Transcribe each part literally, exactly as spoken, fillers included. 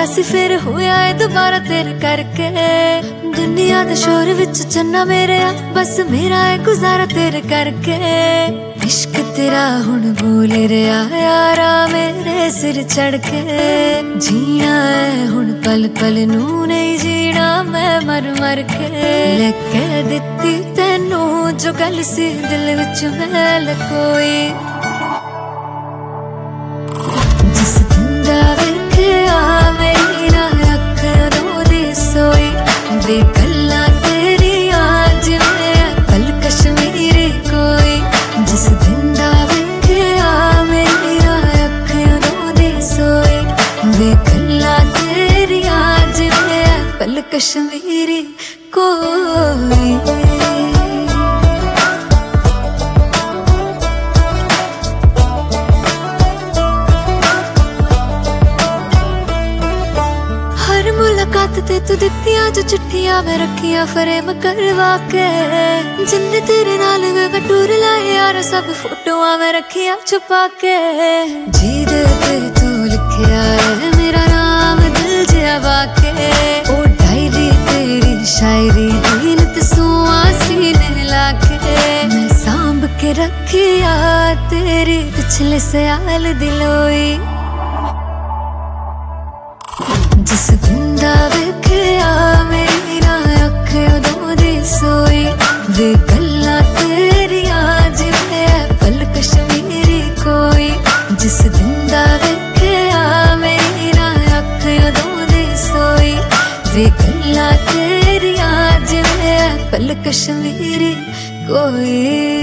सी फिर होया है दोबारा तेरे करके। दुनिया दे शोर विच चन्ना मेरे आ, बस मेरा है गुजारा तेरे करके। इश्क तेरा हुण बोल रहा यारा मेरे सिर चढ़ के। जीना है हुण पल पल नू नहीं जीना मैं मर मर के। लेके दित्ती तैनू जो गल सी दिल विच मैल कोई। जिस दिन दा वेखिया मेरी ना अख रोदी सोई। वे गल्लां तेरियां जिवें पल कश्मीरी कोई। जिस दिन दा वेखिया मेरी ना अख रोदी सोई। वे गल्लां तेरियां जिवें पल कश्मीरी कोई। मुलाकात ते तू दित्तियां जो चिट्ठियां मैं रखियां फ्रेम करवा के। जिन्ने तेरे नाल मैं टूर लाए यार सब फोटोआं मैं रखियां छुपा के। जी दे ते तू लिखिया है मेरा नाम दिल जवा के। ओ डायरी तेरी शायरी दिल ते सुआ सीने लाके। मैं सांभ के रखिया तेरी पिछले सयाल दिलोई। जिस दिन दा वेखिया मेरी ना अख उदों दी सोई। वे गल्लां तेरियां जिवें पल कश्मीरी कोई। जिस दिन दा वेखिया मेरी ना अख उदों दी सोई। वे गल्लां तेरियां जिवें पल कश्मीरी कोई।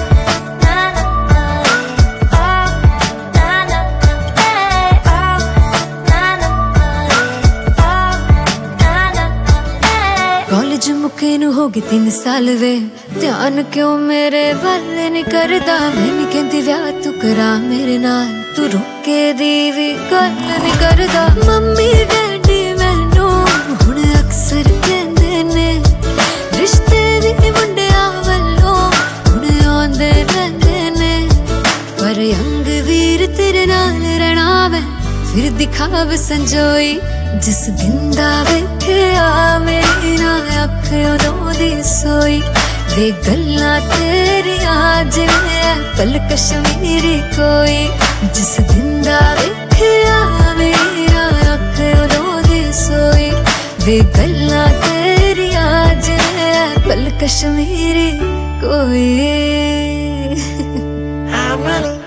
कॉलेज मुके नू हो गए तीन साल वे। ध्यान क्यों मेरे वल नहीं करदा। मैं नहीं कहती व्याह तू करा मेरे नाल। तू रोके दी भी गल नहीं करदा। मम्मी डैडी मैनू हुण अक्सर कहंदे ने रिश्ते भी मुंडियां वल्लों हुण आउंदे रहिंदे ने। पर अंग वीर तेरे नाल रहना मैं फिर दिखाव संजोई। जिस दिन दा वेखिया मेरी ना अख उदों दी सोई। वे गल्लां तेरियां जिवें पल कश्मीरी कोई। जिस दिन दा वेखिया मेरी ना अख उदों दी सोई। वे गल्लां तेरियां जिवें पल कश्मीरी कोई।